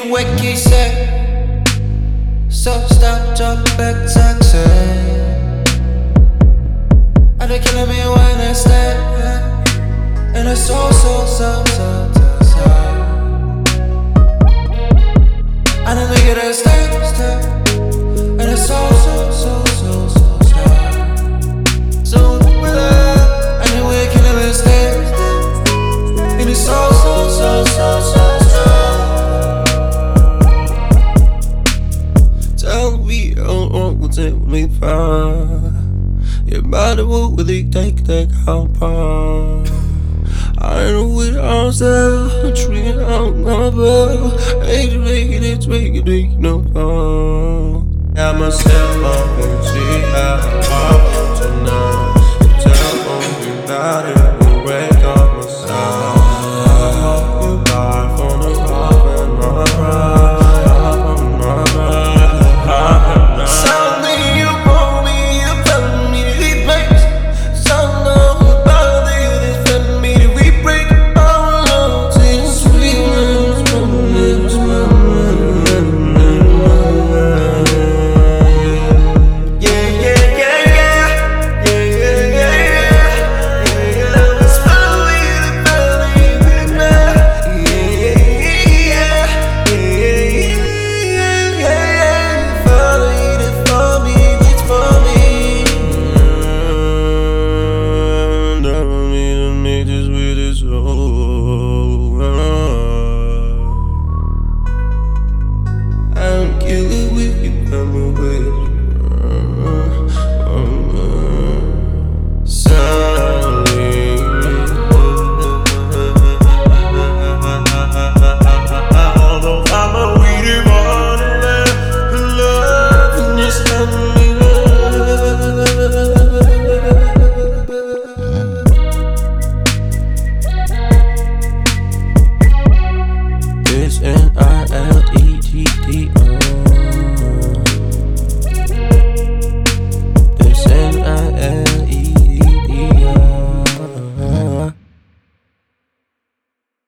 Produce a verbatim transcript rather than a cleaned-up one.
King Wiki said, so stop, drop back, taxi. And they killing me when I stay. And it's so, so, so, so, so, so. And the nigga that stay, stay. And it's so, so, so, so, so, so. So, and then we're killing me, stay. And it's so, so, so, so, so, so. Tell me, oh, oh, what's it with me for? Your body will really take that compound. I know what I'm still treating out my bell. Ain't you making it, making it, no fun. Got myself up and see how.